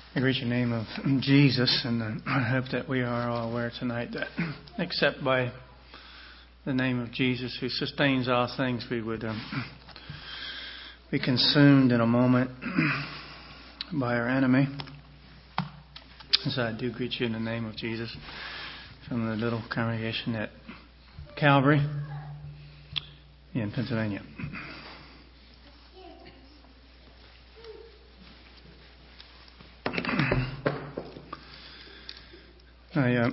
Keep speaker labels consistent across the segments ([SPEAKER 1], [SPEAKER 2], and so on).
[SPEAKER 1] I greet you in the name of Jesus, and I hope that we are all aware tonight that except by the name of Jesus who sustains all things, we would be consumed in a moment by our enemy. So I do greet you in the name of Jesus from the little congregation at Calvary in Pennsylvania. I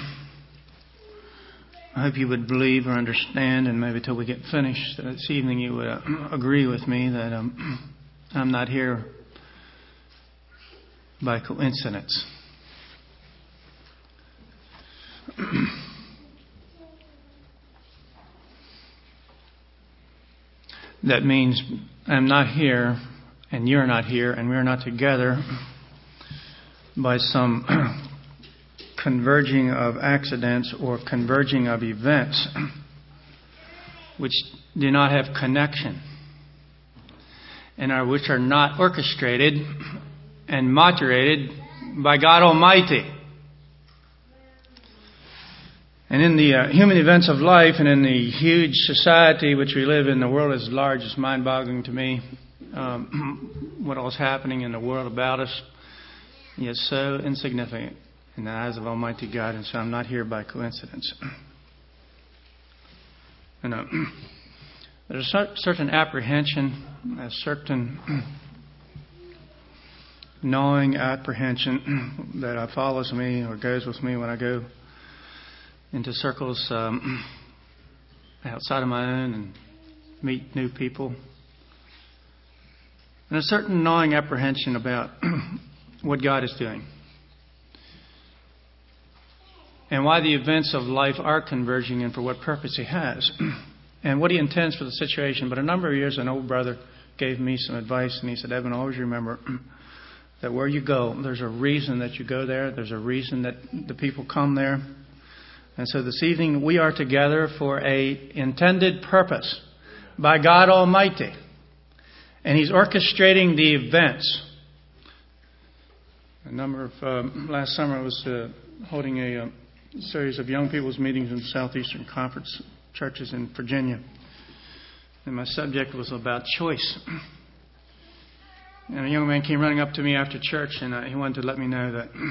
[SPEAKER 1] hope you would believe or understand, and maybe till we get finished this evening, you would agree with me that I'm not here by coincidence. That means I'm not here, and you're not here, and we're not together by some converging of accidents or converging of events which do not have connection and which are not orchestrated and moderated by God Almighty. And in the human events of life and in the huge society which we live in, the world is large. It's mind-boggling to me what all is happening in the world about us, yet so insignificant in the eyes of Almighty God, and so I'm not here by coincidence. And there's a certain apprehension, a certain gnawing apprehension that follows me or goes with me when I go into circles outside of my own and meet new people. And a certain gnawing apprehension about what God is doing. And why the events of life are converging and for what purpose He has. And what He intends for the situation. But a number of years, an old brother gave me some advice, and he said, Evan, always remember that where you go, there's a reason that you go there. There's a reason that the people come there. And so this evening we are together for a intended purpose by God Almighty. And He's orchestrating the events. Last summer I was holding a series of young people's meetings in Southeastern Conference churches in Virginia. And my subject was about choice. And a young man came running up to me after church, and he wanted to let me know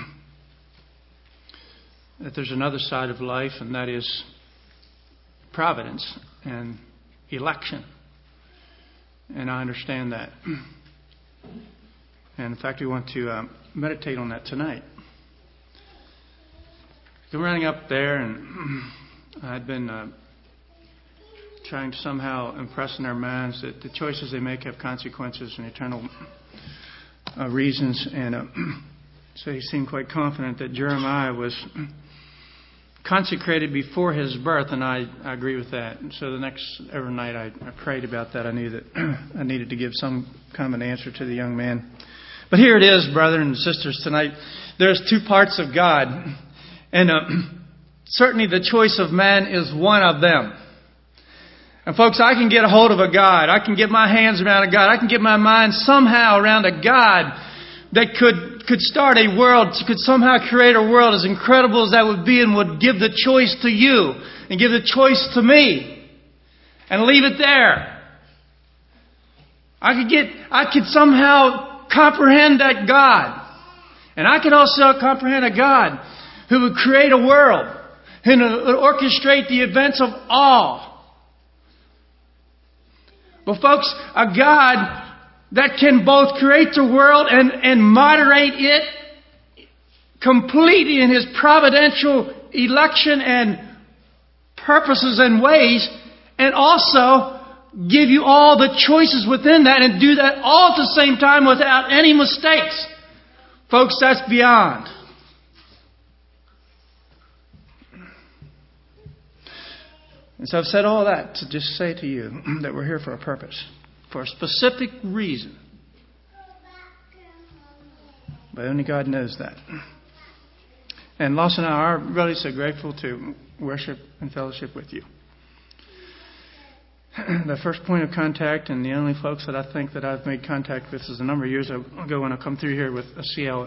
[SPEAKER 1] that there's another side of life, and that is providence and election. And I understand that. And in fact, we want to meditate on that tonight. So running up there, and I'd been trying to somehow impress in their minds that the choices they make have consequences and eternal reasons. And so he seemed quite confident that Jeremiah was consecrated before his birth, and I agree with that. And so every night I prayed about that. I knew that I needed to give some kind of an answer to the young man. But here it is, brothers and sisters, tonight. There's two parts of God. And certainly the choice of man is one of them. And folks, I can get a hold of a God. I can get my hands around a God. I can get my mind somehow around a God that could start a world, could somehow create a world as incredible as that would be, and would give the choice to you and give the choice to me and leave it there. I could somehow comprehend that God. And I could also comprehend a God who would create a world and orchestrate the events of all. But folks, a God that can both create the world and moderate it completely in His providential election and purposes and ways, and also give you all the choices within that and do that all at the same time without any mistakes. Folks, that's beyond. And so I've said all that to just say to you that we're here for a purpose, for a specific reason. But only God knows that. And Lawson and I are really so grateful to worship and fellowship with you. the first point of contact and the only folks that I think that I've made contact with is a number of years ago when I come through here with a CLE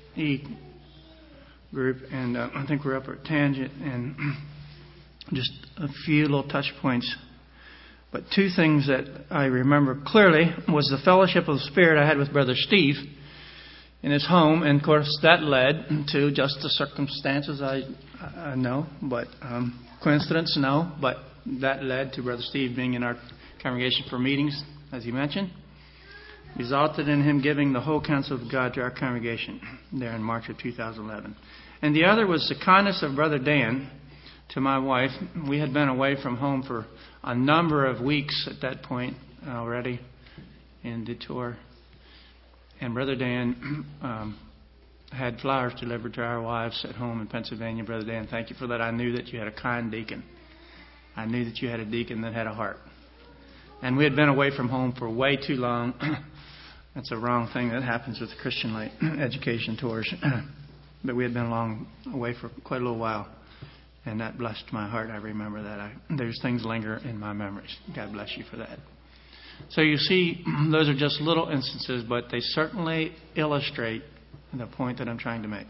[SPEAKER 1] group, and I think we're up at Tangent, and just a few little touch points. But two things that I remember clearly was the fellowship of the Spirit I had with Brother Steve in his home, and of course that led to just the circumstances I know, but coincidence, no, but that led to Brother Steve being in our congregation for meetings, as he mentioned. Resulted in him giving the whole counsel of God to our congregation there in March of 2011. And the other was the kindness of Brother Dan to my wife. We had been away from home for a number of weeks at that point already in the tour. And Brother Dan had flowers delivered to our wives at home in Pennsylvania. Brother Dan, thank you for that. I knew that you had a kind deacon. I knew that you had a deacon that had a heart. And we had been away from home for way too long. That's a wrong thing that happens with Christian education tours. But we had been away for quite a little while. And that blessed my heart. I remember that. There's things linger in my memories. God bless you for that. So you see, those are just little instances, but they certainly illustrate the point that I'm trying to make.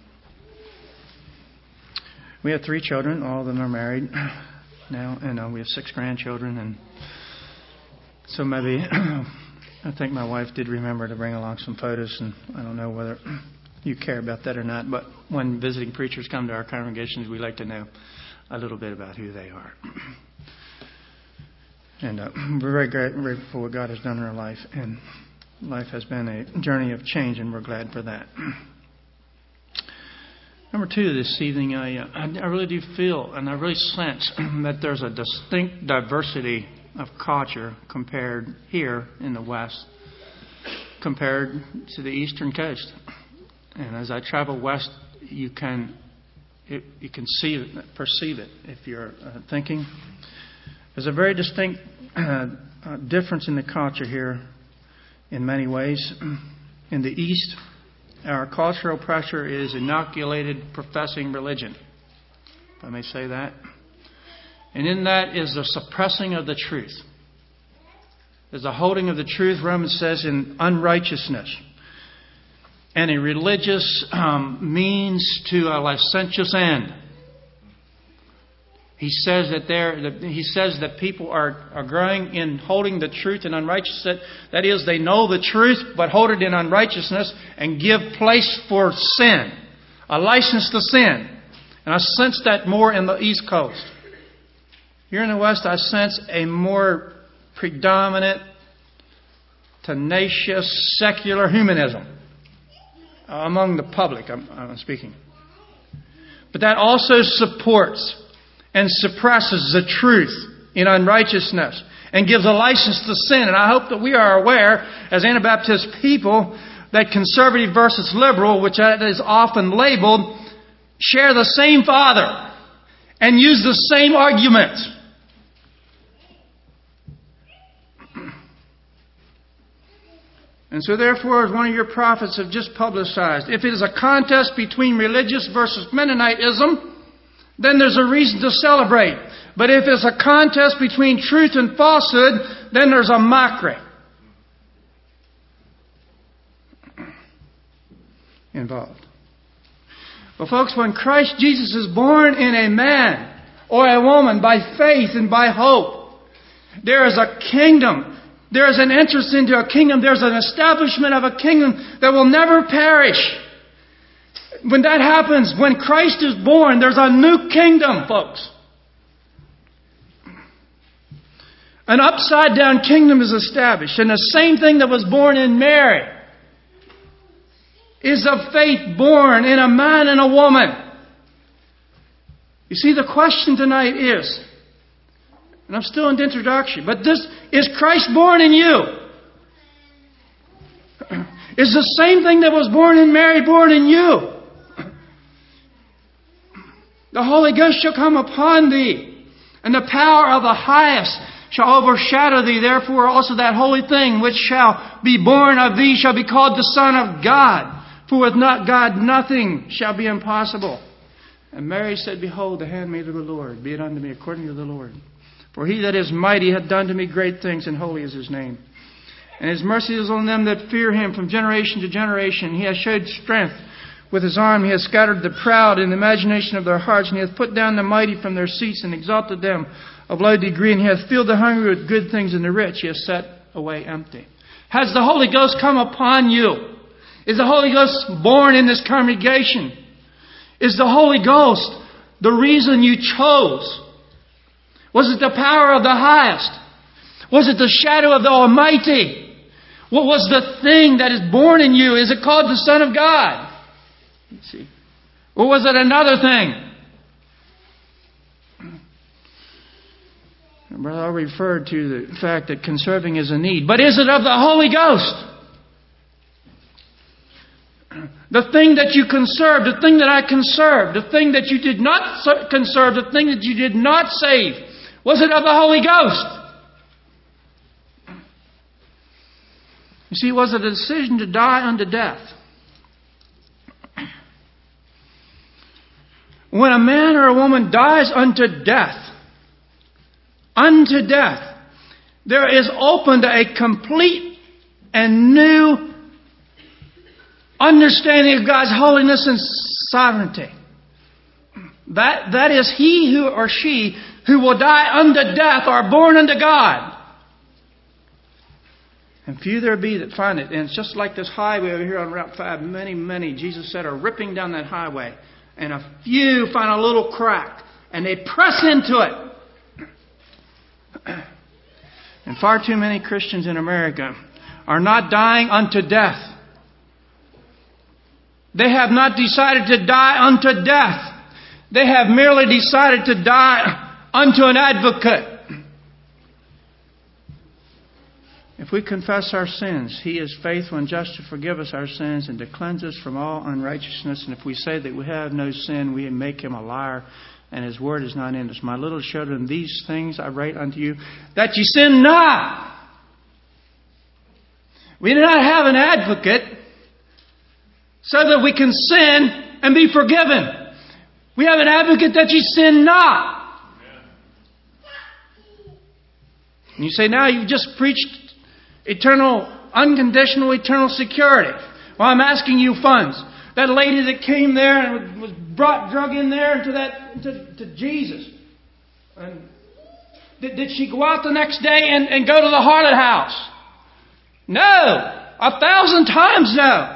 [SPEAKER 1] We have 3 children. All of them are married now. And we have 6 grandchildren. And so maybe I think my wife did remember to bring along some photos. And I don't know whether you care about that or not. But when visiting preachers come to our congregations, we like to know a little bit about who they are. And we're very grateful for what God has done in our life. And life has been a journey of change, and we're glad for that. Number 2, this evening, I really do feel and I really sense that there's a distinct diversity of culture compared here in the West compared to the Eastern Coast. And as I travel west, you can see it, perceive it if you're thinking. There's a very distinct difference in the culture here in many ways. In the East, our cultural pressure is inoculated professing religion, if I may say that. And in that is the suppressing of the truth. There's a holding of the truth, Romans says, in unrighteousness. And a religious means to a licentious end. He says that people are growing in holding the truth in unrighteousness. That is, they know the truth, but hold it in unrighteousness and give place for sin, a license to sin. And I sense that more in the East Coast. Here in the West, I sense a more predominant, tenacious, secular humanism among the public. I'm speaking, but that also supports and suppresses the truth in unrighteousness and gives a license to sin. And I hope that we are aware, as Anabaptist people, that conservative versus liberal, which is often labeled, share the same Father and use the same argument. And so therefore, as one of your prophets have just publicized, if it is a contest between religious versus Mennonitism, then there's a reason to celebrate. But if it's a contest between truth and falsehood, then there's a mockery involved. Well, folks, when Christ Jesus is born in a man or a woman by faith and by hope, there is a kingdom. There is an entrance into a kingdom. There's an establishment of a kingdom that will never perish. When that happens, when Christ is born, there's a new kingdom, folks. An upside-down kingdom is established. And the same thing that was born in Mary is of faith born in a man and a woman. You see, the question tonight is, and I'm still in the introduction, but this is Christ born in you? Is the same thing that was born in Mary born in you? The Holy Ghost shall come upon thee, and the power of the highest shall overshadow thee. Therefore also that holy thing which shall be born of thee shall be called the Son of God. For with not God nothing shall be impossible. And Mary said, Behold, the handmaid of the Lord, be it unto me according to the Lord. For he that is mighty hath done to me great things, and holy is his name. And his mercy is on them that fear him from generation to generation. He hath showed strength with his arm. He hath scattered the proud in the imagination of their hearts. And he hath put down the mighty from their seats, and exalted them of low degree. And he hath filled the hungry with good things, and the rich he hath set away empty. Has the Holy Ghost come upon you? Is the Holy Ghost born in this congregation? Is the Holy Ghost the reason you chose? Was it the power of the highest? Was it the shadow of the Almighty? What was the thing that is born in you? Is it called the Son of God? Let's see. Or was it another thing? Brother, I referred to the fact that conserving is a need. But is it of the Holy Ghost? The thing that you conserved, the thing that I conserved, the thing that you did not conserve, the thing that you did not save, was it of the Holy Ghost? You see, was it a decision to die unto death? When a man or a woman dies unto death, there is opened a complete and new understanding of God's holiness and sovereignty. That is he who or she who will die unto death are born unto God. And few there be that find it. And it's just like this highway over here on Route 5. Many, Jesus said, are ripping down that highway. And a few find a little crack. And they press into it. And far too many Christians in America are not dying unto death. They have not decided to die unto death. They have merely decided to die unto an advocate. If we confess our sins, He is faithful and just to forgive us our sins and to cleanse us from all unrighteousness. And if we say that we have no sin, we make Him a liar, and His word is not in us. My little children, these things I write unto you, that ye sin not. We do not have an advocate so that we can sin and be forgiven. We have an advocate that ye sin not. And you say, now you've just preached unconditional eternal security. Well, I'm asking you funds. That lady that came there and was drug in there to Jesus. And did she go out the next day and go to the harlot house? No! 1,000 times no!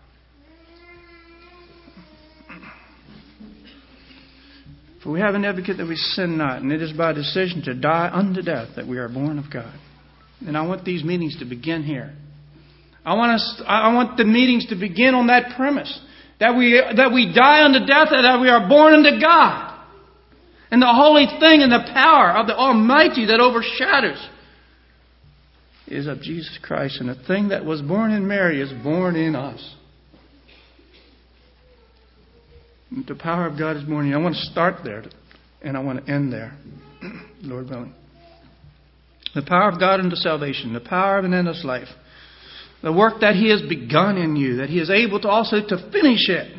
[SPEAKER 1] For we have an advocate that we sin not, and it is by decision to die unto death that we are born of God. And I want these meetings to begin here. I want the meetings to begin on that premise. That we die unto death and that we are born unto God. And the holy thing and the power of the Almighty that overshadows is of Jesus Christ. And the thing that was born in Mary is born in us. And the power of God is born in you. I want to start there and I want to end there. Lord willing. The power of God unto salvation. The power of an endless life. The work that He has begun in you. That He is able to also to finish it.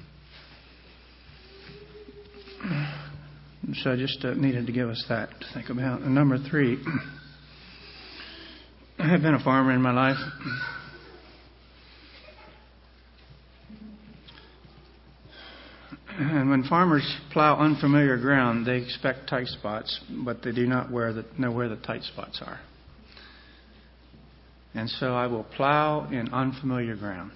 [SPEAKER 1] So I just needed to give us that to think about. And number 3. I have been a farmer in my life. And when farmers plow unfamiliar ground, they expect tight spots, but they do not know where the tight spots are. And so I will plow in unfamiliar ground.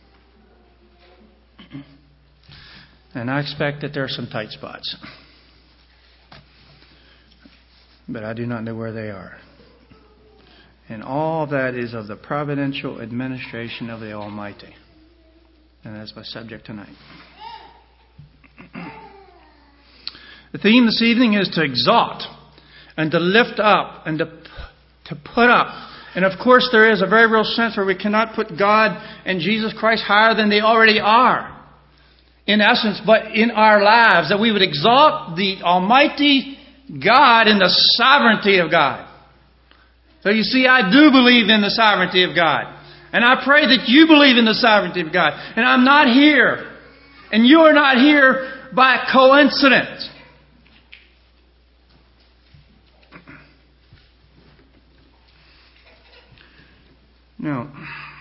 [SPEAKER 1] And I expect that there are some tight spots. But I do not know where they are. And all that is of the providential administration of the Almighty. And that's my subject tonight. The theme this evening is to exalt and to lift up and to put up. And of course there is a very real sense where we cannot put God and Jesus Christ higher than they already are. In essence, but in our lives, that we would exalt the Almighty God in the sovereignty of God. So you see, I do believe in the sovereignty of God. And I pray that you believe in the sovereignty of God. And I'm not here. And you are not here by coincidence. Now,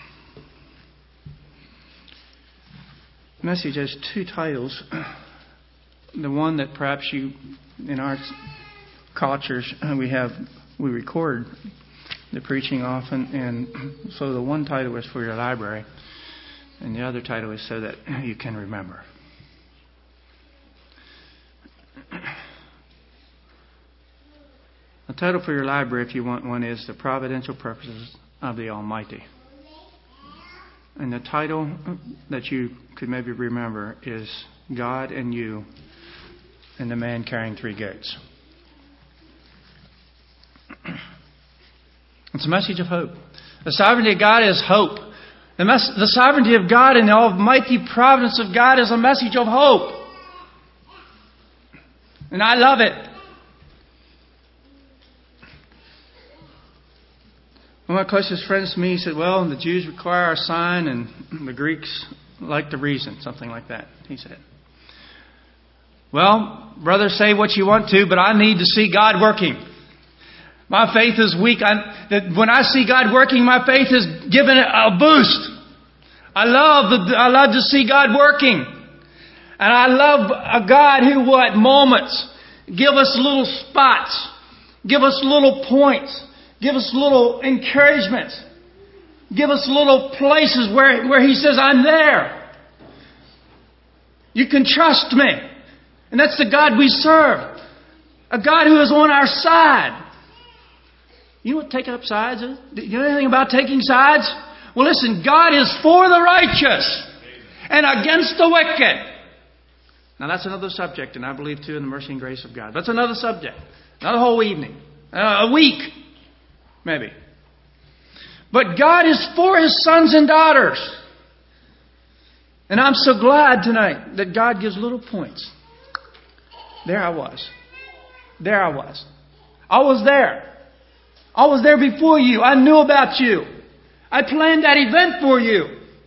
[SPEAKER 1] the message has two titles. The one that perhaps you, in our cultures, we record the preaching often, and so the one title is for your library, and the other title is so that you can remember. The title for your library, if you want one, is The Providential Purposes of the Almighty. And the title that you could maybe remember is God and You and the Man Carrying Three Goats. It's a message of hope. The sovereignty of God is hope. The sovereignty of God and the almighty providence of God is a message of hope. And I love it. One of my closest friends to me said, well, the Jews require a sign and the Greeks like the reason, something like that, he said. Well, brother, say what you want to, but I need to see God working. My faith is weak. When I see God working, my faith is given a boost. I love to see God working. And I love a God who, moments, give us little spots, give us little points, give us little encouragement, give us little places where He says, I'm there. You can trust me. And that's the God we serve. A God who is on our side. You know what taking up sides is? Do you know anything about taking sides? Well, listen, God is for the righteous and against the wicked. Now, that's another subject, and I believe, too, in the mercy and grace of God. That's another subject. Not a whole evening. A week, maybe. But God is for His sons and daughters. And I'm so glad tonight that God gives little points. There I was. There I was. I was there. I was there before you. I knew about you. I planned that event for you.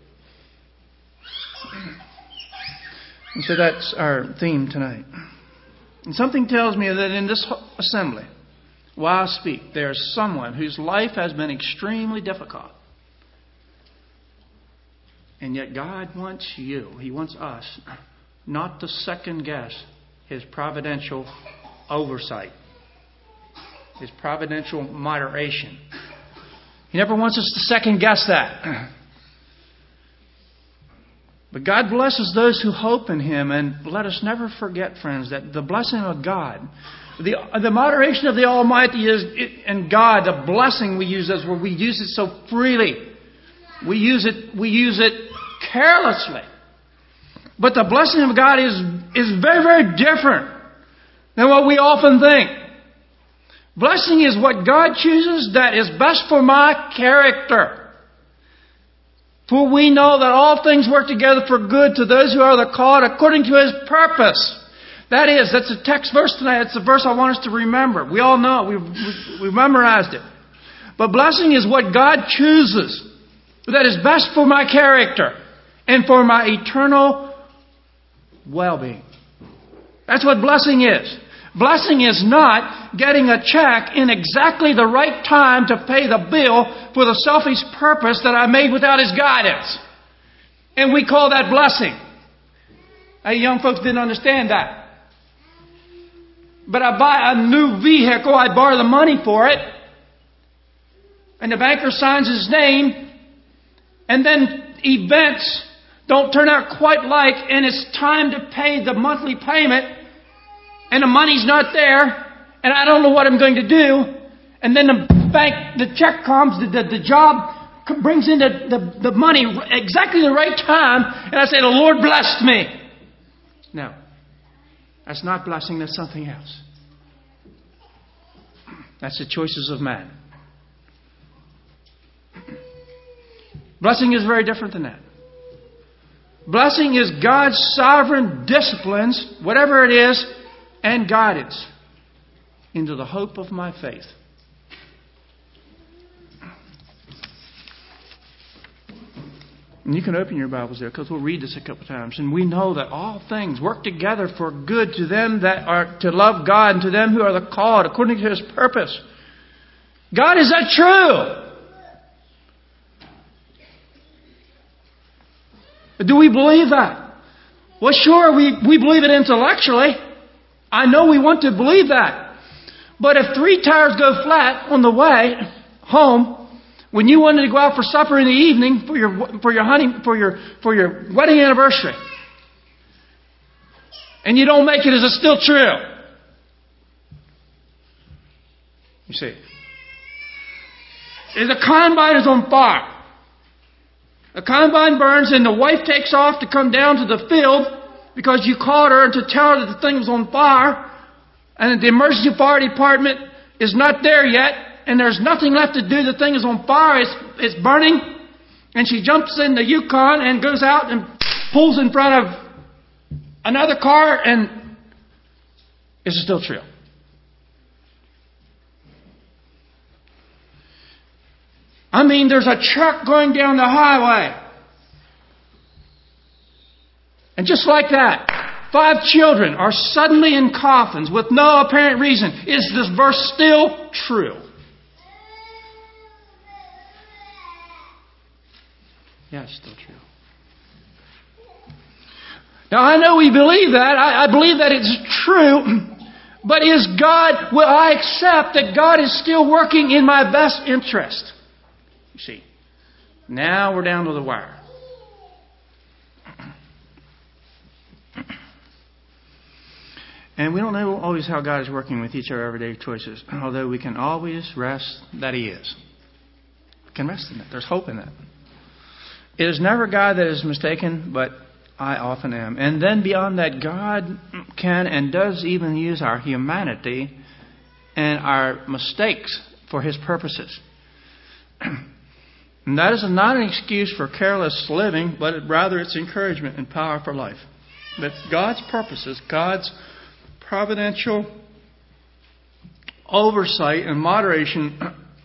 [SPEAKER 1] And so that's our theme tonight. And something tells me that in this assembly, while I speak, there's someone whose life has been extremely difficult. And yet God wants you, He wants us, not to second guess His providential oversight. His providential moderation. He never wants us to second guess that. But God blesses those who hope in Him. And let us never forget, friends, that the blessing of God, the moderation of the Almighty is, and God, the blessing we use as where we use it so freely. We use it carelessly. But the blessing of God is very, very different than what we often think. Blessing is what God chooses that is best for my character. For we know that all things work together for good to those who are the called according to His purpose. That's a text verse tonight. It's a verse I want us to remember. We all know it. We've memorized it. But blessing is what God chooses that is best for my character and for my eternal well-being. That's what blessing is. Blessing is not getting a check in exactly the right time to pay the bill for the selfish purpose that I made without His guidance. And we call that blessing. Hey, young folks didn't understand that. But I buy a new vehicle, I borrow the money for it, and the banker signs his name, and then events don't turn out quite like, and it's time to pay the monthly payment, and the money's not there, and I don't know what I'm going to do. And then the check comes, the job brings in the money exactly the right time, and I say, the Lord blessed me. No, that's not blessing, that's something else. That's the choices of man. Blessing is very different than that. Blessing is God's sovereign disciplines, whatever it is, and guidance into the hope of my faith. And you can open your Bibles there because we'll read this a couple times. And we know that all things work together for good to them that are to love God and to them who are the called according to His purpose. God, is that true? Do we believe that? Well, sure, we believe it intellectually. I know we want to believe that. But if 3 tires go flat on the way home, when you wanted to go out for supper in the evening for your wedding anniversary, and you don't make it, is it still true? You see, the combine is on fire. The combine burns and the wife takes off to come down to the field because you called her to tell her that the thing was on fire, and the emergency fire department is not there yet, and there's nothing left to do. The thing is on fire. It's burning. And she jumps in the Yukon and goes out and pulls in front of another car, and is it still true? I mean, there's a truck going down the highway. And just like that, 5 children are suddenly in coffins with no apparent reason. Is this verse still true? Yeah, it's still true. Now, I know we believe that. I believe that it's true. But will I accept that God is still working in my best interest? You see, now we're down to the wire. And we don't know always how God is working with each of our everyday choices, although we can always rest that He is. We can rest in that. There's hope in that. It is never God that is mistaken, but I often am. And then beyond that, God can and does even use our humanity and our mistakes for His purposes. And that is not an excuse for careless living, but rather it's encouragement and power for life. That God's purposes, God's providential oversight and moderation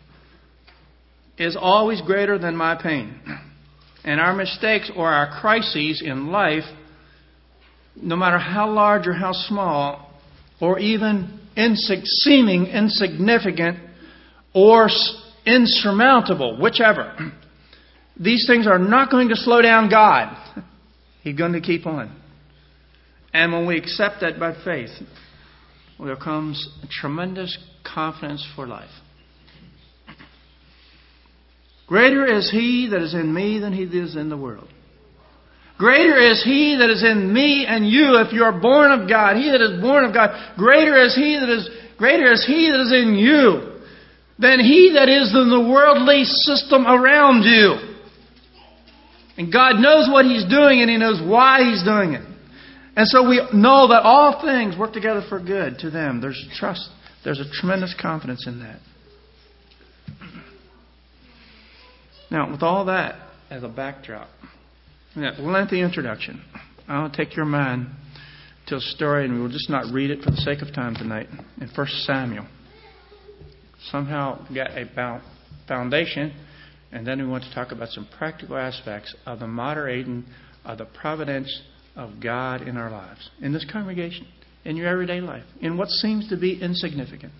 [SPEAKER 1] is always greater than my pain. And our mistakes or our crises in life, no matter how large or how small, or even seeming insignificant or insurmountable, whichever, these things are not going to slow down God. He's going to keep on. And when we accept that by faith, there comes a tremendous confidence for life. Greater is He that is in me than he that is in the world. Greater is He that is in me and you if you are born of God. He that is born of God. Greater is He that is in you than he that is in the worldly system around you. And God knows what He's doing, and He knows why He's doing it. And so we know that all things work together for good to them. There's trust. There's a tremendous confidence in that. Now, with all that as a backdrop, that lengthy introduction, I'll take your mind to a story, and we will just not read it for the sake of time tonight, in 1 Samuel. Somehow get a foundation, and then we want to talk about some practical aspects of the moderating of the providence of God in our lives, in this congregation, in your everyday life, in what seems to be insignificant.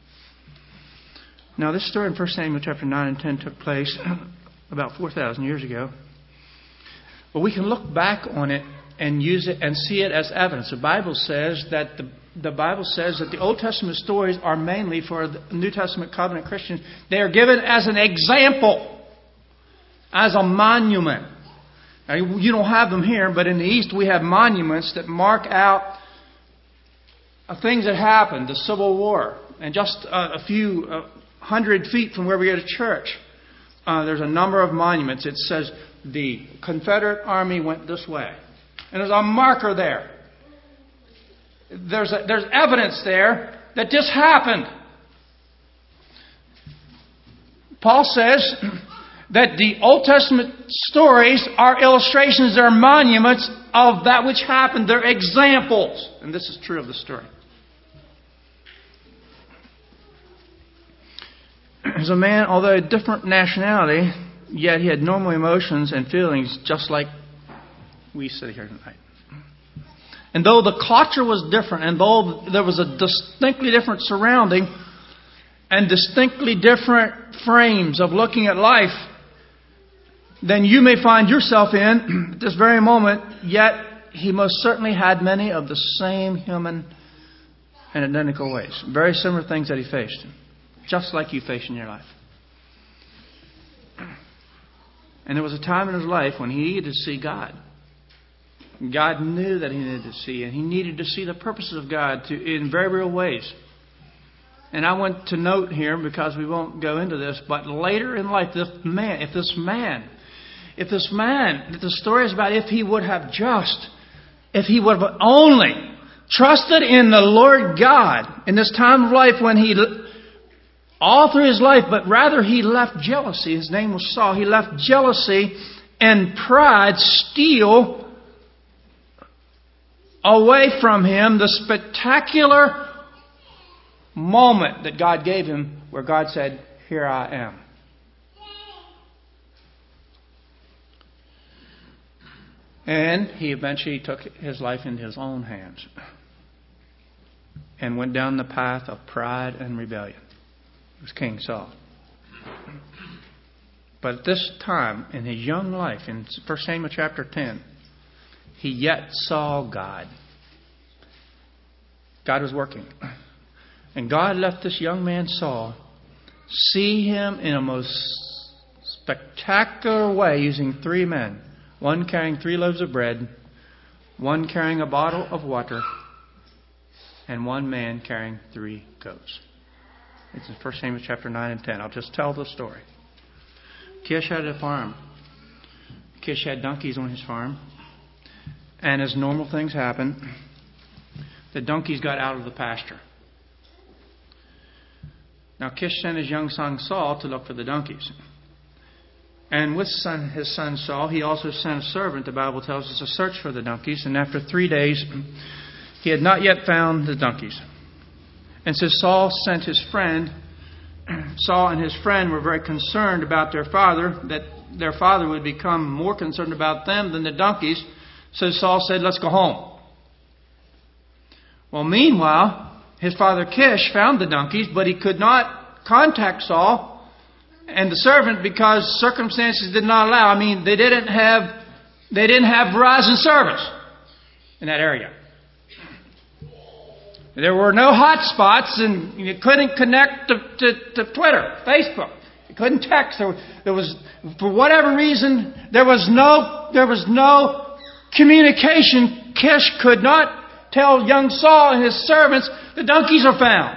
[SPEAKER 1] Now, this story in 1 Samuel chapter 9 and 10 took place about 4,000 years ago. But we can look back on it and use it and see it as evidence. The Bible says that the Old Testament stories are mainly for the New Testament covenant Christians. They are given as an example, as a monument. Now, you don't have them here, but in the East we have monuments that mark out things that happened, the Civil War. And just a few 100 feet from where we go to church, there's a number of monuments. It says the Confederate Army went this way. And there's a marker there. There's evidence there that this happened. Paul says that the Old Testament stories are illustrations, they're monuments of that which happened. They're examples. And this is true of the story. There's a man, although a different nationality, yet he had normal emotions and feelings just like we sit here tonight. And though the culture was different, and though there was a distinctly different surrounding and distinctly different frames of looking at life, than you may find yourself in at this very moment, yet he most certainly had many of the same human and identical ways. Very similar things that he faced, just like you face in your life. And there was a time in his life when he needed to see God. God knew that he needed to see, and he needed to see the purposes of God in very real ways. And I want to note here, because we won't go into this, but later in life, the story is about if he would have only trusted in the Lord God in this time of life when he, all through his life, but rather he left jealousy. His name was Saul. He left jealousy and pride steal away from him the spectacular moment that God gave him where God said, "Here I am." And he eventually took his life into his own hands and went down the path of pride and rebellion. It was King Saul. But at this time in his young life, in 1 Samuel chapter 10, he yet saw God. God was working. And God left this young man Saul see him in a most spectacular way using 3 men. One carrying 3 loaves of bread, one carrying a bottle of water, and one man carrying 3 goats. It's in 1 Samuel chapter 9 and 10. I'll just tell the story. Kish had a farm. Kish had donkeys on his farm. And as normal things happen, the donkeys got out of the pasture. Now Kish sent his young son Saul to look for the donkeys. And with his son Saul, he also sent a servant, the Bible tells us, to search for the donkeys. And after 3 days, he had not yet found the donkeys. And so Saul sent his friend. Saul and his friend were very concerned about their father, that their father would become more concerned about them than the donkeys. So Saul said, "Let's go home." Well, meanwhile, his father Kish found the donkeys, but he could not contact Saul and the servant because circumstances did not allow. I mean, they didn't have Verizon service in that area. There were no hot spots, and you couldn't connect to Twitter, Facebook. You couldn't text. There was, for whatever reason, there was no communication. Kish could not tell young Saul and his servants the donkeys are found.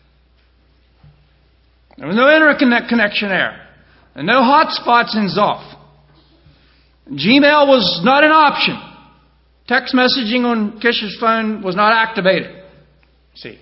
[SPEAKER 1] There was no internet connection there. And no hot spots in Zoff. Gmail was not an option. Text messaging on Kish's phone was not activated. See.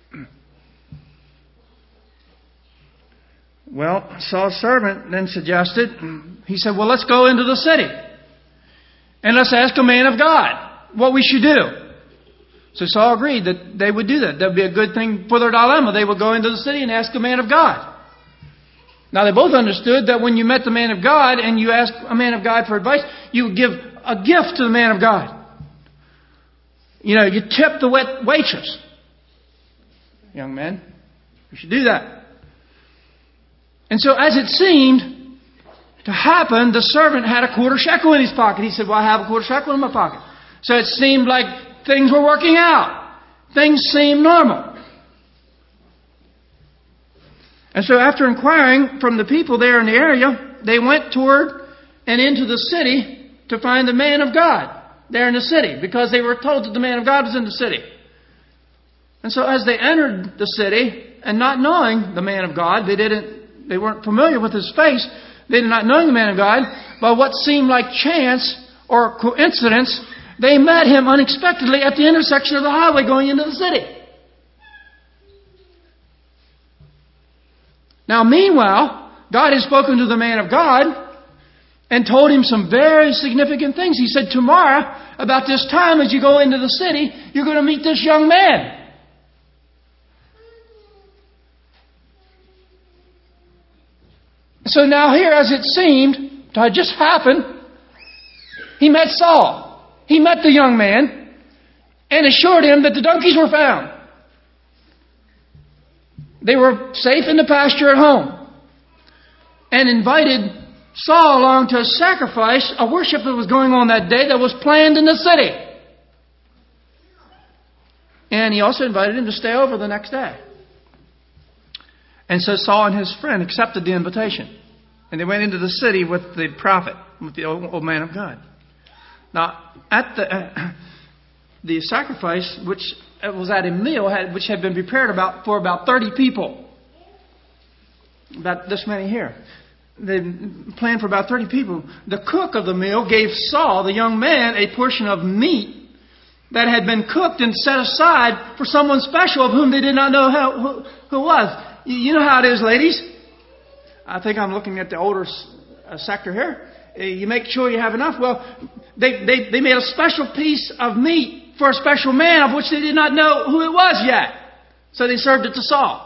[SPEAKER 1] Well, Saul's servant then suggested, he said, "Well, let's go into the city. And let's ask a man of God what we should do." So Saul agreed that they would do that. That would be a good thing for their dilemma. They would go into the city and ask a man of God. Now, they both understood that when you met the man of God and you asked a man of God for advice, you would give a gift to the man of God. You tip the waitress. Young men, you should do that. And so as it seemed to happen, the servant had a quarter shekel in his pocket. He said, "Well, I have a quarter shekel in my pocket." So it seemed like things were working out. Things seemed normal. And so after inquiring from the people there in the area, they went toward and into the city to find the man of God there in the city, because they were told that the man of God was in the city. And so as they entered the city, and not knowing the man of God, they weren't familiar with his face, they did not knowing the man of God, by what seemed like chance or coincidence, they met him unexpectedly at the intersection of the highway going into the city. Now, meanwhile, God had spoken to the man of God and told him some very significant things. He said, "Tomorrow, about this time, as you go into the city, you're going to meet this young man." So now here, as it seemed to have just happened, he met Saul. He met the young man and assured him that the donkeys were found. They were safe in the pasture at home, and invited Saul along to a sacrifice, a worship that was going on that day that was planned in the city. And he also invited him to stay over the next day. And so Saul and his friend accepted the invitation. And they went into the city with the prophet, with the old man of God. Now, at the sacrifice, which was at a meal, which had been prepared for about 30 people. About this many here. They planned for about 30 people. The cook of the meal gave Saul, the young man, a portion of meat that had been cooked and set aside for someone special of whom they did not know who was. You know how it is, ladies. I think I'm looking at the older sector here. You make sure you have enough. Well, they made a special piece of meat for a special man of which they did not know who it was yet. So they served it to Saul.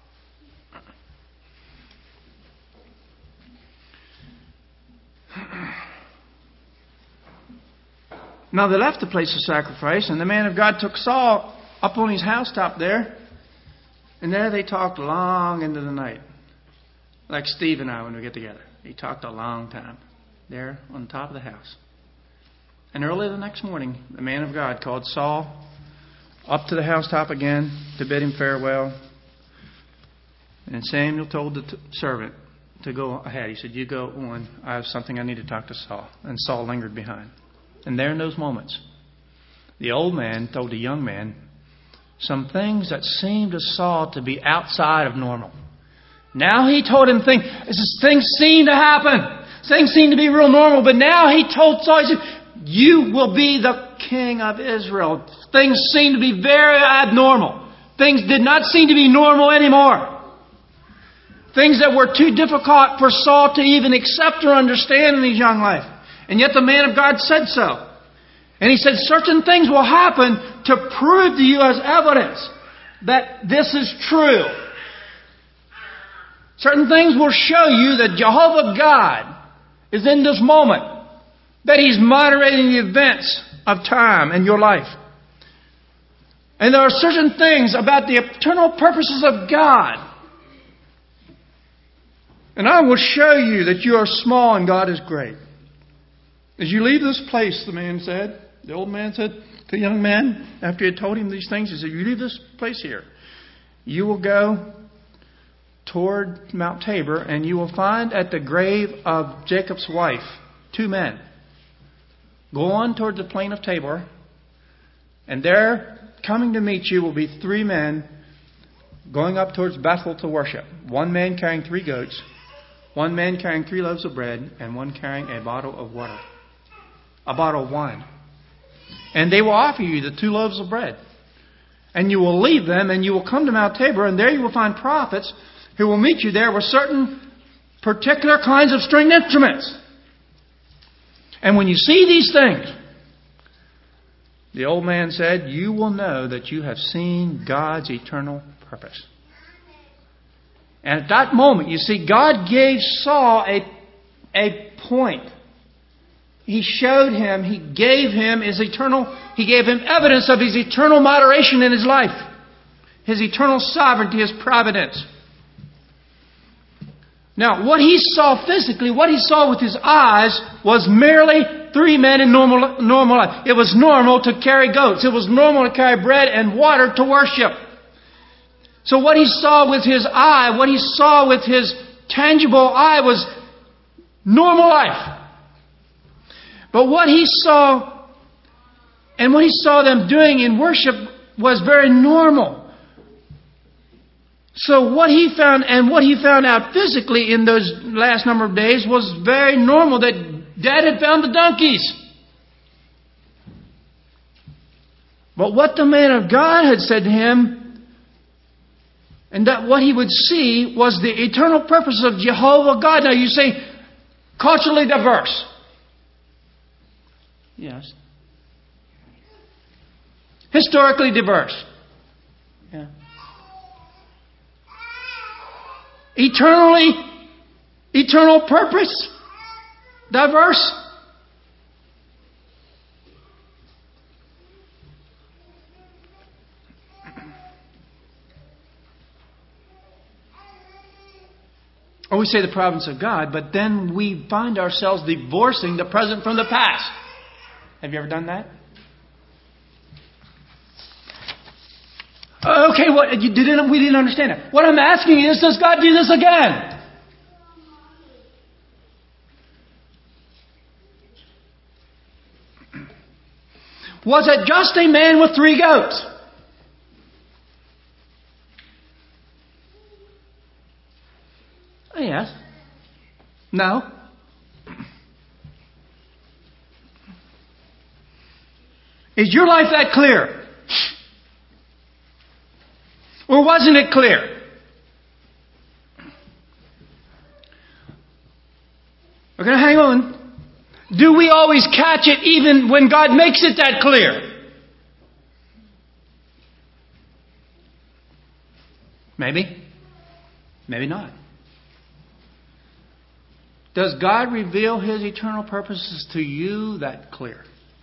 [SPEAKER 1] Now they left the place of sacrifice, and the man of God took Saul up on his housetop there, and there they talked long into the night. Like Steve and I when we get together. He talked a long time there on top of the house. And early the next morning, the man of God called Saul up to the housetop again to bid him farewell. And Samuel told the servant to go ahead. He said, "You go on. I have something I need to talk to Saul." And Saul lingered behind. And there in those moments, the old man told the young man some things that seemed to Saul to be outside of normal. Now he told him things seemed to happen. Things seemed to be real normal. But now he told Saul, he said, "You will be the king of Israel." Things seemed to be very abnormal. Things did not seem to be normal anymore. Things that were too difficult for Saul to even accept or understand in his young life. And yet the man of God said so. And he said certain things will happen to prove to you as evidence that this is true. Certain things will show you that Jehovah God is in this moment. That He's moderating the events of time in your life. And there are certain things about the eternal purposes of God. And I will show you that you are small and God is great. As you leave this place, the old man said to the young man, after he had told him these things, he said, "You leave this place here. You will go toward Mount Tabor, and you will find at the grave of Jacob's wife 2 men. Go on toward the plain of Tabor, and there, coming to meet you, will be 3 men going up towards Bethel to worship. 1 man carrying 3 goats, 1 man carrying 3 loaves of bread, and 1 carrying a bottle of water. A bottle of wine. And they will offer you the 2 loaves of bread. And you will leave them, and you will come to Mount Tabor, and there you will find prophets who will meet you there with certain particular kinds of stringed instruments. And when you see these things," the old man said, "you will know that you have seen God's eternal purpose." And at that moment, you see, God gave Saul a point. He showed him, He gave him evidence of His eternal moderation in his life. His eternal sovereignty, His providence. Now, what he saw physically, what he saw with his eyes, was merely 3 men in normal life. It was normal to carry goats. It was normal to carry bread and water to worship. So what he saw with his eye, what he saw with his tangible eye was normal life. But what he saw and what he saw them doing in worship was very normal. So what he found out physically in those last number of days was very normal, that Dad had found the donkeys. But what the man of God had said to him, and that what he would see, was the eternal purpose of Jehovah God. Now you say, culturally diverse. Yes. Historically diverse. Yeah. Eternal purpose diverse. Or we say the providence of God, but then we find ourselves divorcing the present from the past. Have you ever done that? Okay, we didn't understand it. What I'm asking is, does God do this again? Was it just a man with 3 goats? Yes. No. Is your life that clear? Or wasn't it clear? We're going to hang on. Do we always catch it even when God makes it that clear? Maybe. Maybe not. Does God reveal His eternal purposes to you that clear?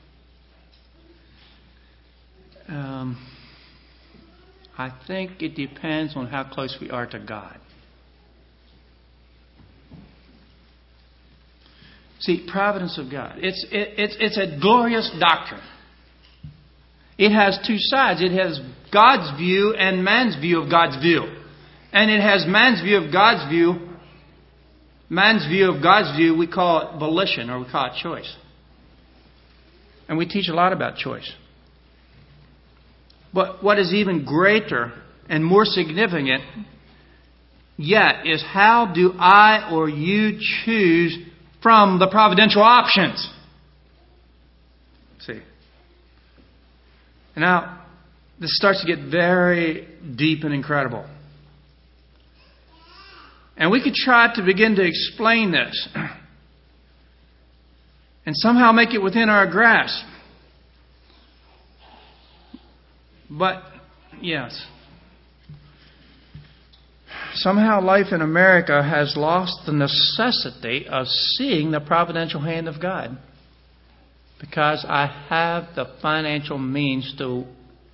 [SPEAKER 1] I think it depends on how close we are to God. See, providence of God. It's a glorious doctrine. It has 2 sides. It has God's view and man's view of God's view. And it has man's view of God's view. Man's view of God's view, we call it volition, or we call it choice. And we teach a lot about choice. But what is even greater and more significant yet is, how do I or you choose from the providential options? See. And now, this starts to get very deep and incredible. And we could try to begin to explain this and somehow make it within our grasp. But, yes, somehow life in America has lost the necessity of seeing the providential hand of God, because I have the financial means to...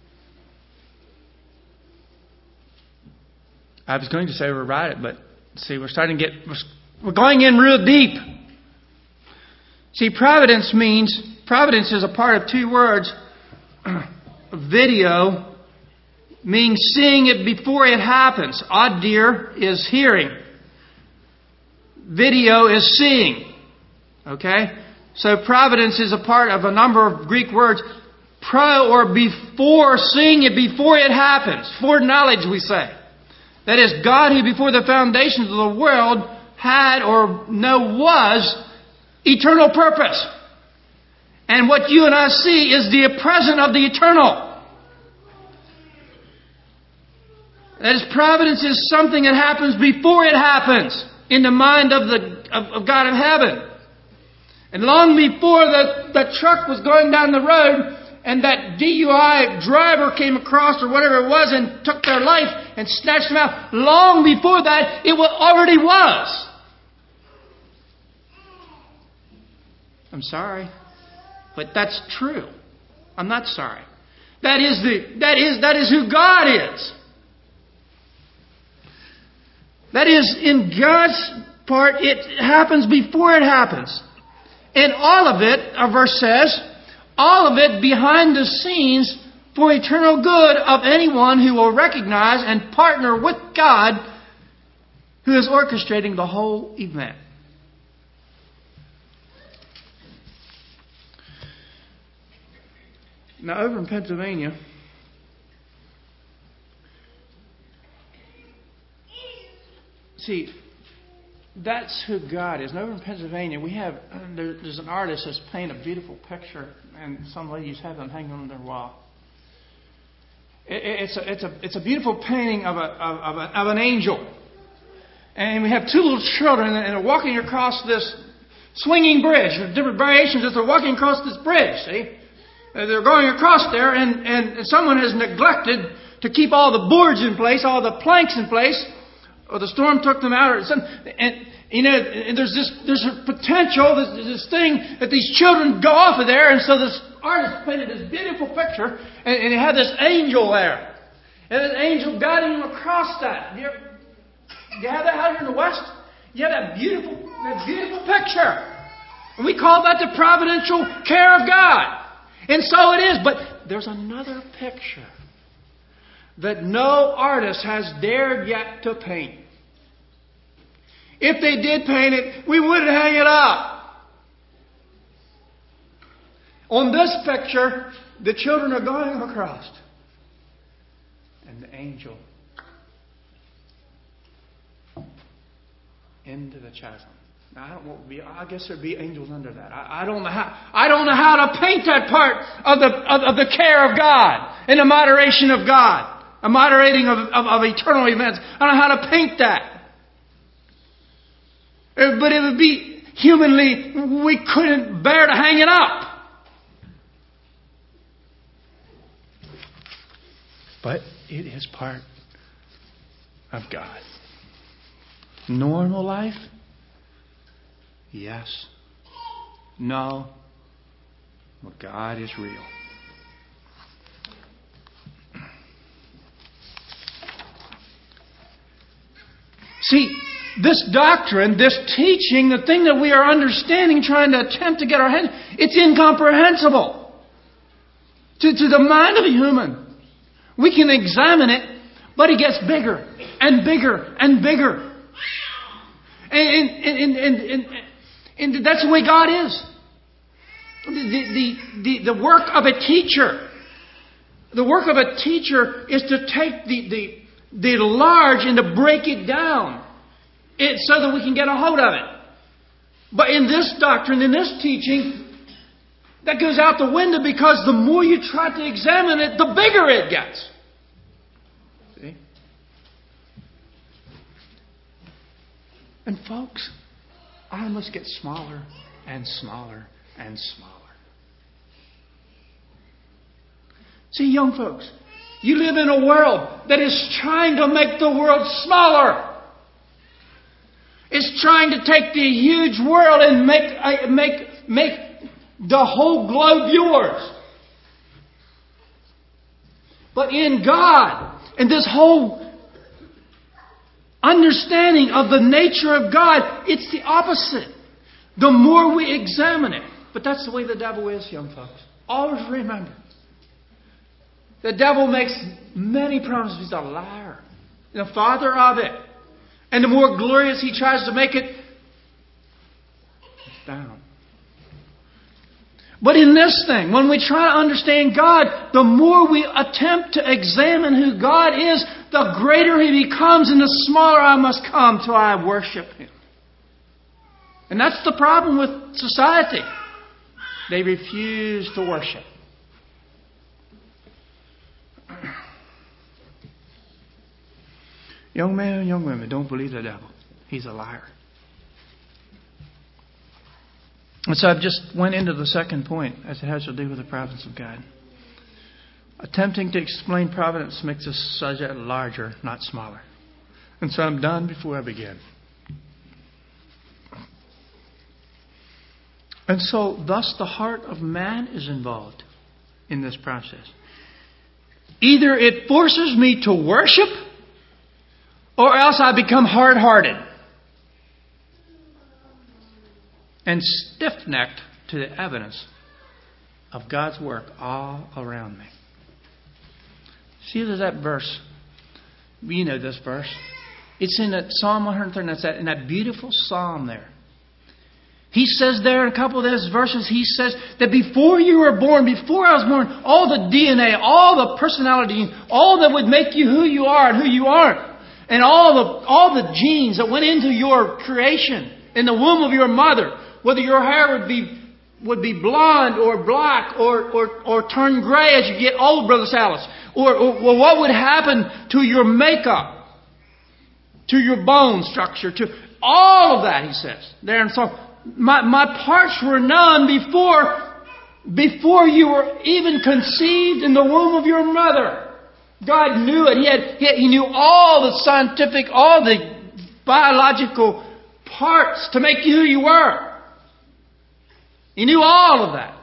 [SPEAKER 1] I was going to say override it, but see, we're going in real deep. See, providence is a part of 2 words. Video means seeing it before it happens. Audir is hearing. Video is seeing. Okay? So providence is a part of a number of Greek words. Pro, or before, seeing it before it happens. Foreknowledge, we say. That is, God, who before the foundations of the world had was eternal purpose. And what you and I see is the present of the eternal. That is, providence is something that happens before it happens in the mind of God of heaven. And long before the truck was going down the road and that DUI driver came across or whatever it was and took their life and snatched them out, long before that, it already was. I'm sorry, but that's true. I'm not sorry. That is who God is. That is, in God's part, it happens before it happens. And all of it, our verse says, all of it behind the scenes for eternal good of anyone who will recognize and partner with God, who is orchestrating the whole event. Now, over in Pennsylvania, see, that's who God is. And over in Pennsylvania, there's an artist that's painted a beautiful picture, and some ladies have them hanging on their wall. It's a beautiful painting of an angel, and we have 2 little children, and they're walking across this swinging bridge. There's different variations as they're walking across this bridge. See, they're going across there, and someone has neglected to keep all the boards in place, all the planks in place. Or the storm took them out, and there's a potential, there's this thing that these children go off of there, and so this artist painted this beautiful picture, and he had this angel there, and this angel guiding him across that. You have that out here in the West? You have that beautiful picture. And we call that the providential care of God. And so it is. But there's another picture that no artist has dared yet to paint. If they did paint it, we wouldn't hang it up. On this picture, the children are going across. And the angel into the chasm. Now, I guess there'd be angels under that. I don't know how to paint that part of the care of God and the moderation of God, a moderating of eternal events. I don't know how to paint that. But it would be humanly, we couldn't bear to hang it up. But it is part of God. Normal life? Yes. No. Well, God is real. See, this doctrine, this teaching, the thing that we are understanding, trying to attempt to get our head, it's incomprehensible to the mind of a human. We can examine it, but it gets bigger and bigger and bigger. And that's the way God is. The work of a teacher. The work of a teacher is to take the large and to break it down. So that we can get a hold of it. But in this doctrine, in this teaching, that goes out the window because the more you try to examine it, the bigger it gets. See? And folks, I must get smaller and smaller and smaller. See, young folks, you live in a world that is trying to make the world smaller. It's trying to take the huge world and make the whole globe yours. But in God, and this whole understanding of the nature of God, it's the opposite. The more we examine it. But that's the way the devil is, young folks. Always remember. The devil makes many promises. He's a liar. The father of it. And the more glorious he tries to make it, it's down. But in this thing, when we try to understand God, the more we attempt to examine who God is, the greater He becomes and the smaller I must come till I worship Him. And that's the problem with society. They refuse to worship. Young men and young women, don't believe the devil. He's a liar. And so I've just went into the second point as it has to do with the providence of God. Attempting to explain providence makes this subject larger, not smaller. And so I'm done before I begin. And so thus the heart of man is involved in this process. Either it forces me to worship, or else I become hard-hearted and stiff-necked to the evidence of God's work all around me. See, there's that verse. You know this verse. It's in that Psalm 130. That's in that beautiful psalm there. He says there in a couple of those verses, he says that before you were born, before I was born, all the DNA, all the personality, all that would make you who you are and who you aren't, and all the genes that went into your creation in the womb of your mother, whether your hair would be blonde or black or turn gray as you get old, Brother Salas, or what would happen to your makeup, to your bone structure, to all of that, he says there. And so my parts were known before you were even conceived in the womb of your mother. God knew it. He knew all the scientific, all the biological parts to make you who you were. He knew all of that.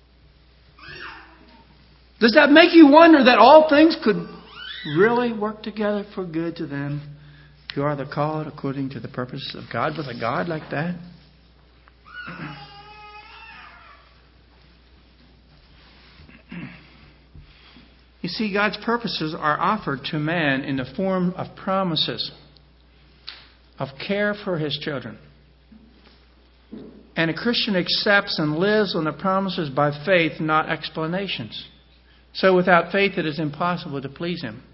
[SPEAKER 1] Does that make you wonder that all things could really work together for good to them You are the called according to the purpose of God. With a God like that? You see, God's purposes are offered to man in the form of promises, of care for His children. And a Christian accepts and lives on the promises by faith, not explanations. So without faith it is impossible to please Him.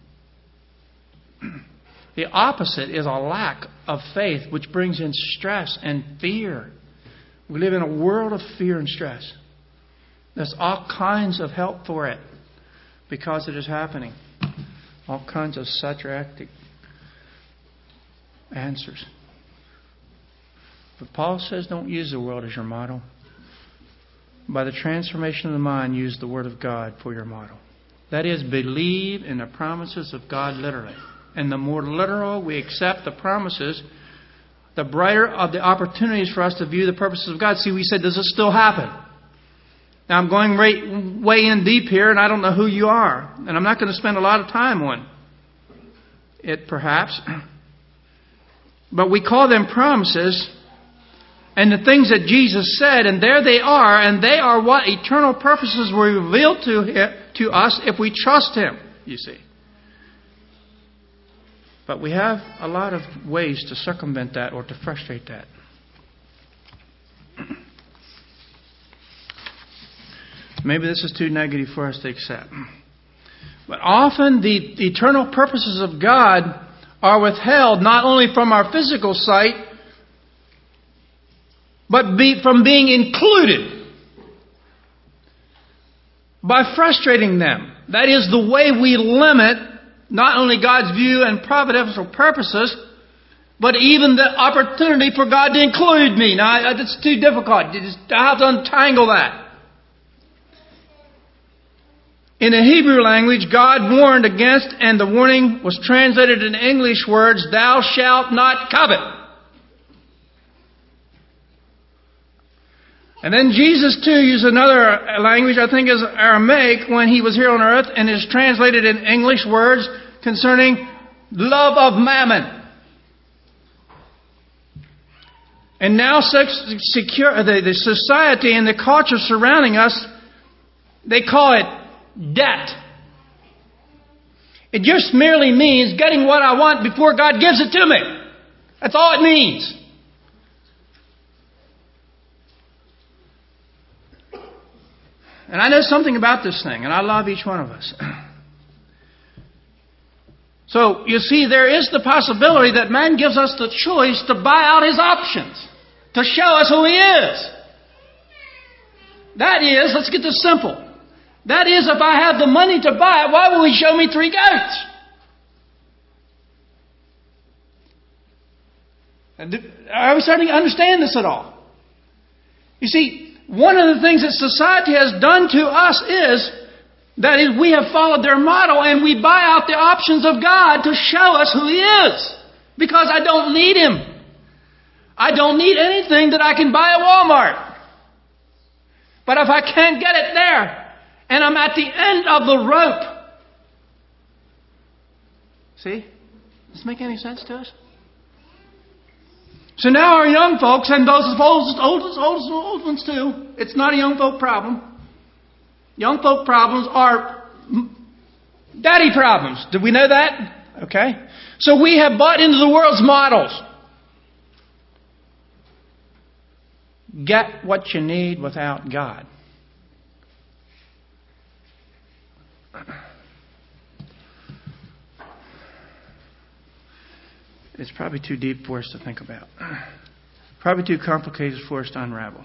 [SPEAKER 1] The opposite is a lack of faith, which brings in stress and fear. We live in a world of fear and stress. There's all kinds of help for it because it is happening. All kinds of Socratic answers. But Paul says don't use the world as your model. By the transformation of the mind, use the Word of God for your model. That is, believe in the promises of God literally. And the more literal we accept the promises, the brighter are the opportunities for us to view the purposes of God. See, we said, does this still happen? Now, I'm going way in deep here, and I don't know who you are. And I'm not going to spend a lot of time on it, perhaps. But we call them promises, and the things that Jesus said, and there they are, and they are what eternal purposes were revealed to us if we trust Him, you see. But we have a lot of ways to circumvent that or to frustrate that. Maybe this is too negative for us to accept. But often the eternal purposes of God are withheld not only from our physical sight, but from being included by frustrating them. That is the way we limit not only God's view and providential purposes, but even the opportunity for God to include me. Now, it's too difficult. I have to untangle that. In the Hebrew language, God warned against, and the warning was translated in English words, "Thou shalt not covet." And then Jesus, too, used another language, I think is Aramaic, when He was here on earth, and is translated in English words concerning love of mammon. And now the society and the culture surrounding us, they call it debt. It just merely means getting what I want before God gives it to me. That's all it means. And I know something about this thing, and I love each one of us. So, you see, there is the possibility that man gives us the choice to buy out his options, to show us who he is. That is, let's get this simple. That is, if I have the money to buy it, why will He show me 3 goats? Are we starting to understand this at all? You see, one of the things that society has done to us is, that is, we have followed their model and we buy out the options of God to show us who He is. Because I don't need Him. I don't need anything that I can buy at Walmart. But if I can't get it there, and I'm at the end of the rope. See? Does this make any sense to us? So now our young folks, and those old ones too, it's not a young folk problem. Young folk problems are daddy problems. Did we know that? Okay. So we have bought into the world's models. Get what you need without God. It's probably too deep for us to think about. Probably too complicated for us to unravel.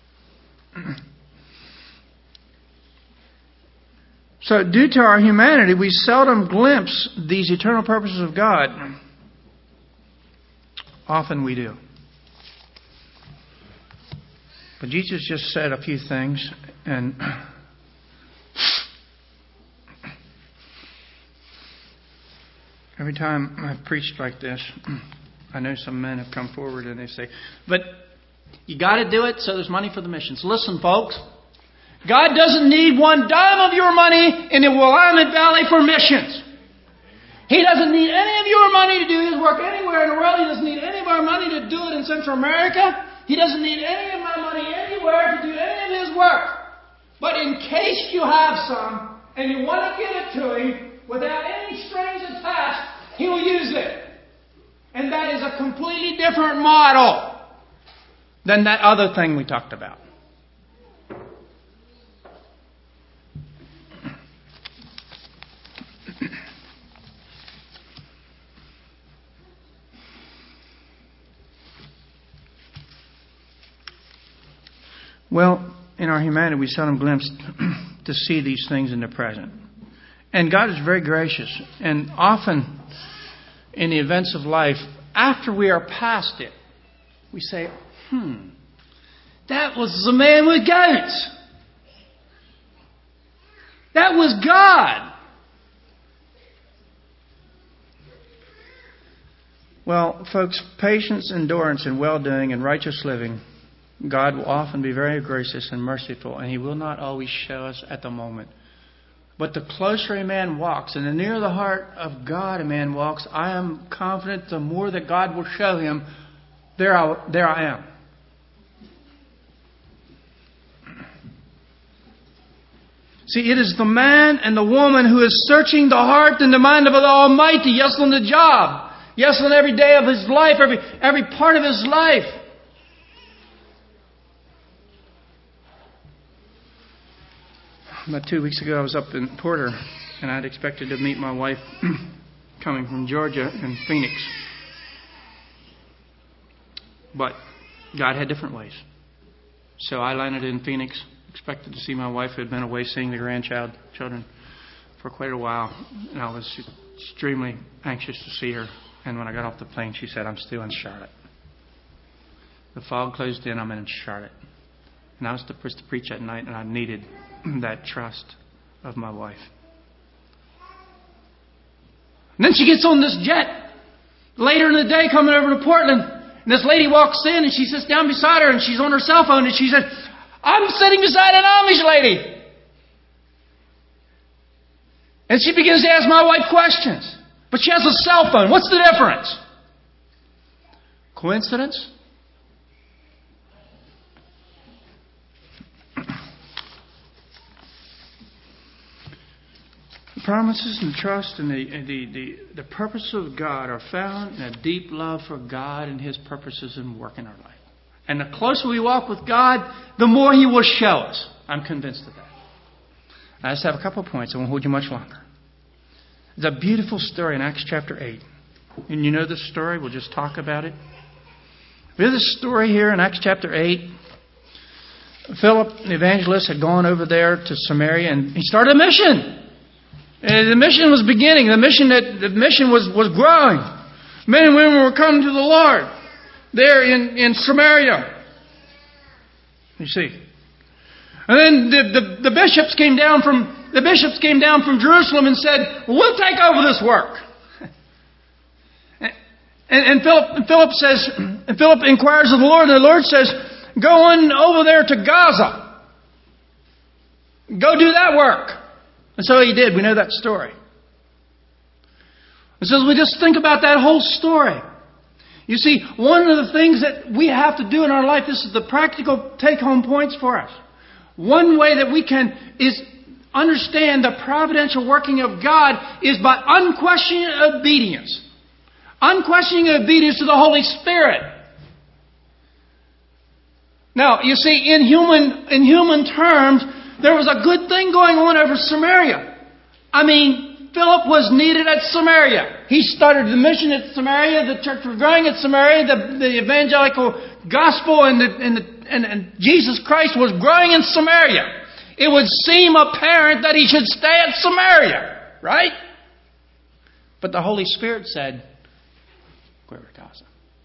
[SPEAKER 1] So, due to our humanity, we seldom glimpse these eternal purposes of God. Often we do. But Jesus just said a few things, and every time I've preached like this, I know some men have come forward and they say, but you got to do it so there's money for the missions. Listen, folks. God doesn't need one dime of your money in the Willamette Valley for missions. He doesn't need any of your money to do His work anywhere in the world. He doesn't need any of our money to do it in Central America. He doesn't need any of my money anywhere to do any of His work. But in case you have some and you want to give it to Him without any strings attached, He will use it. And that is a completely different model than that other thing we talked about. Well, in our humanity, we seldom glimpse to see these things in the present. And God is very gracious. And often, in the events of life, after we are past it, we say, that was the man with goats. That was God. Well, folks, patience, endurance, and well-doing and righteous living, God will often be very gracious and merciful, and He will not always show us at the moment. But the closer a man walks, and the nearer the heart of God a man walks, I am confident the more that God will show him, there I am. See, it is the man and the woman who is searching the heart and the mind of the Almighty, yes, on the job, yes, on every day of his life, every part of his life. About 2 weeks ago, I was up in Porter, and I'd expected to meet my wife coming from Georgia in Phoenix. But God had different ways. So I landed in Phoenix, expected to see my wife who had been away seeing the grandchildren for quite a while. And I was extremely anxious to see her. And when I got off the plane, she said, "I'm still in Charlotte." The fog closed in, I'm in Charlotte. And I was supposed to preach at night, and I needed that trust of my wife. And then she gets on this jet later in the day coming over to Portland. And this lady walks in and she sits down beside her and she's on her cell phone and she said, "I'm sitting beside an Amish lady." And she begins to ask my wife questions. But she has a cell phone. What's the difference? Coincidence? The promises and trust and the purpose of God are found in a deep love for God and His purposes and work in our life. And the closer we walk with God, the more He will show us. I'm convinced of that. I just have a couple of points. I won't hold you much longer. There's a beautiful story in Acts chapter 8. And you know this story. We'll just talk about it. We have this story here in Acts chapter 8. Philip, the evangelist, had gone over there to Samaria and he started a mission. And the mission was beginning. The mission was growing. Men and women were coming to the Lord there in Samaria. You see. And then the bishops came down from Jerusalem and said, "We'll take over this work." And Philip inquires of the Lord, and the Lord says, "Go on over there to Gaza. Go do that work." And so he did. We know that story. And so as we just think about that whole story, you see, one of the things that we have to do in our life, this is the practical take-home points for us. One way that we can is understand the providential working of God is by unquestioning obedience. Unquestioning obedience to the Holy Spirit. Now, you see, in human terms, there was a good thing going on over Samaria. I mean, Philip was needed at Samaria. He started the mission at Samaria. The church was growing at Samaria. The evangelical gospel and Jesus Christ was growing in Samaria. It would seem apparent that he should stay at Samaria, right? But the Holy Spirit said, "Go over to Gaza."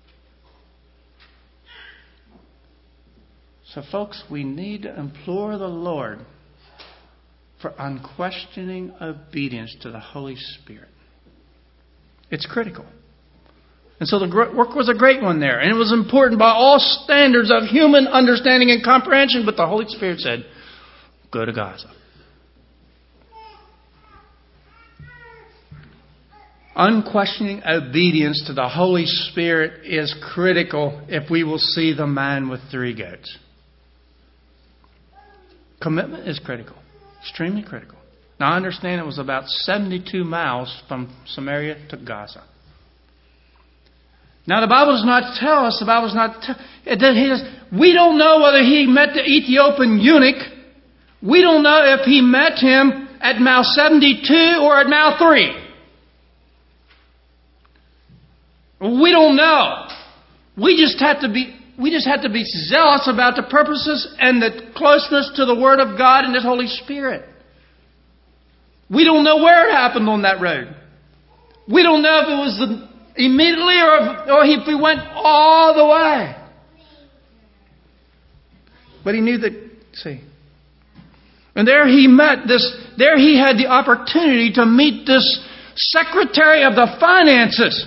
[SPEAKER 1] So, folks, we need to implore the Lord for unquestioning obedience to the Holy Spirit. It's critical. And so the work was a great one there. And it was important by all standards of human understanding and comprehension. But the Holy Spirit said, "Go to Gaza." Unquestioning obedience to the Holy Spirit is critical if we will see the man with 3 goats. Commitment is critical. Extremely critical. Now I understand it was about 72 miles from Samaria to Gaza. Now the Bible does not tell us, we don't know whether he met the Ethiopian eunuch. We don't know if he met him at mile 72 or at mile 3. We don't know. We just have to be zealous about the purposes and the closeness to the Word of God and His Holy Spirit. We don't know where it happened on that road. We don't know if it was immediately or if we went all the way. But he knew that, and there he had the opportunity to meet this Secretary of the Finances,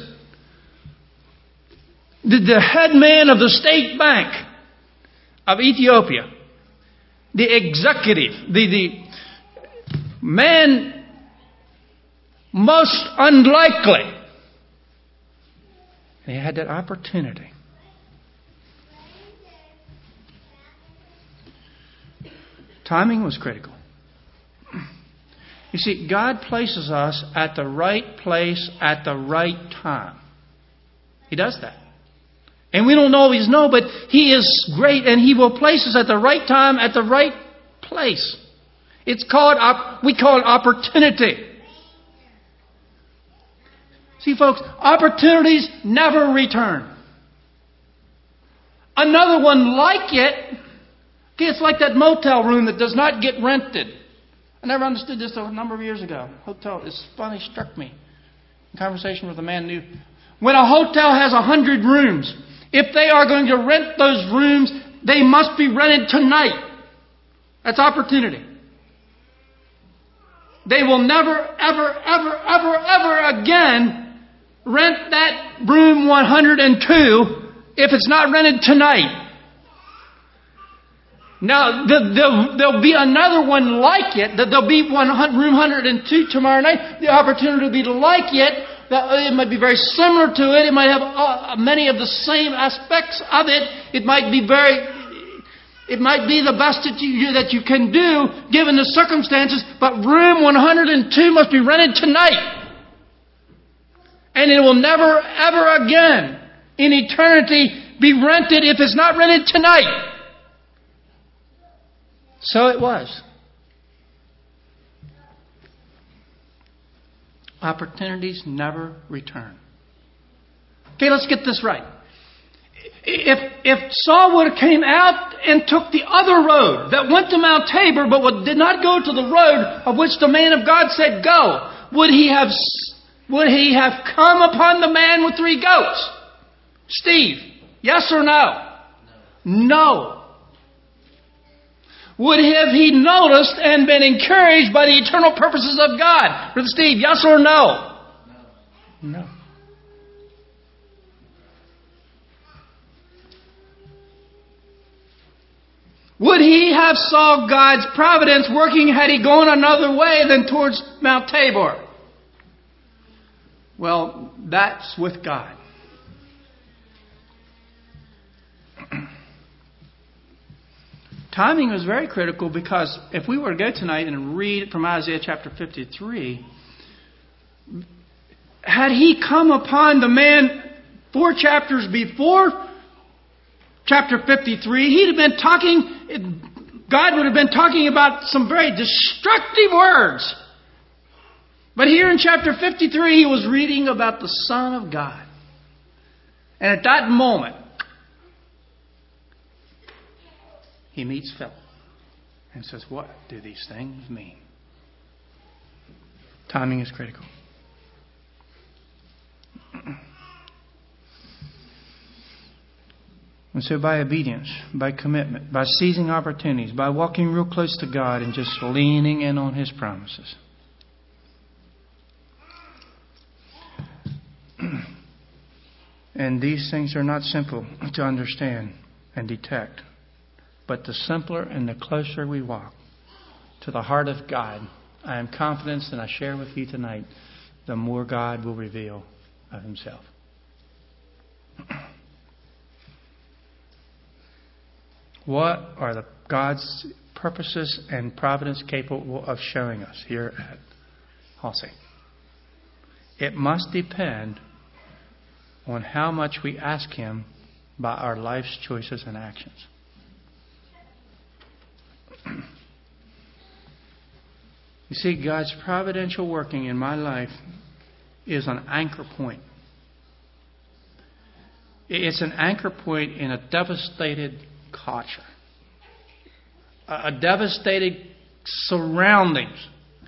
[SPEAKER 1] the head man of the State Bank of Ethiopia, the executive, the man most unlikely. And he had that opportunity. Timing was critical. You see, God places us at the right place at the right time. He does that. And we don't always know, but He is great and He will place us at the right time at the right place. It's called, we call it opportunity. See, folks, opportunities never return. Another one like it, it's like that motel room that does not get rented. I never understood this a number of years ago. Hotel, it's funny, struck me. In conversation with a man who knew. When a hotel has 100 rooms, if they are going to rent those rooms, they must be rented tonight. That's opportunity. They will never, ever, ever, ever, ever again rent that room 102 if it's not rented tonight. Now, there'll be another one like it. There'll be room 102 tomorrow night. The opportunity will be to like it. It might be very similar to it. It might have many of the same aspects of it. It might be the best that you can do given the circumstances. But room 102 must be rented tonight. And it will never, ever again in eternity be rented if it's not rented tonight. So it was. Opportunities never return. Okay, let's get this right. If Saul would have came out and took the other road that went to Mount Tabor but did not go to the road of which the man of God said go, would he have come upon the man with 3 goats? Steve, yes or no? No. Would have he noticed and been encouraged by the eternal purposes of God? Brother Steve, yes or no? No. Would he have saw God's providence working had he gone another way than towards Mount Tabor? Well, that's with God. Timing was very critical because if we were to go tonight and read from Isaiah chapter 53, had he come upon the man 4 chapters before chapter 53, he'd have been God would have been talking about some very destructive words. But here in chapter 53, he was reading about the Son of God. And at that moment, he meets Philip and says, what do these things mean? Timing is critical. And so by obedience, by commitment, by seizing opportunities, by walking real close to God and just leaning in on His promises. And these things are not simple to understand and detect. But the simpler and the closer we walk to the heart of God, I am confident, and I share with you tonight, the more God will reveal of Himself. What are God's purposes and providence capable of showing us here at Halsey? It must depend on how much we ask Him by our life's choices and actions. You see, God's providential working in my life is an anchor point. It's an anchor point in a devastated culture, a devastated surroundings.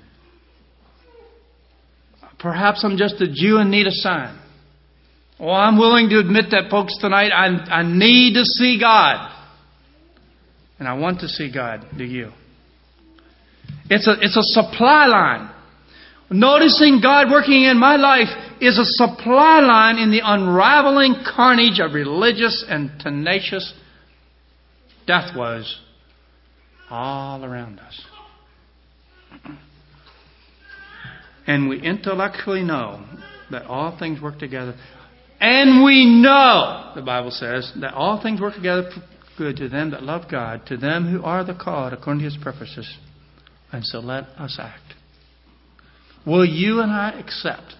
[SPEAKER 1] Perhaps I'm just a Jew and need a sign. Well, I'm willing to admit that, folks, tonight I need to see God. And I want to see God. Do you? It's a supply line. Noticing God working in my life is a supply line in the unraveling carnage of religious and tenacious death woes all around us. And we intellectually know that all things work together. And we know, the Bible says, that all things work together for good to them that love God, to them who are the called according to His purposes. And so let us act. Will you and I accept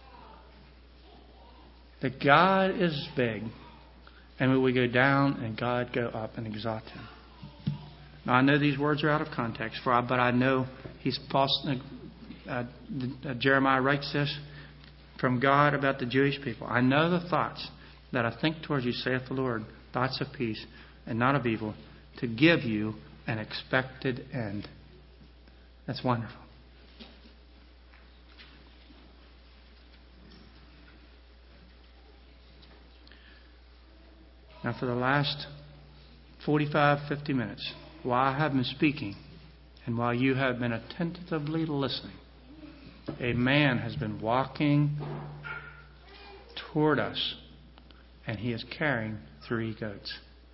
[SPEAKER 1] that God is big, and will we go down and God go up and exalt Him? Now, I know these words are out of context, but I know He's false. Jeremiah writes this from God about the Jewish people. I know the thoughts that I think towards you, saith the Lord, thoughts of peace and not of evil, to give you an expected end. That's wonderful. Now, for the last 45, 50 minutes, while I have been speaking and while you have been attentively listening, a man has been walking toward us, and he is carrying 3 goats.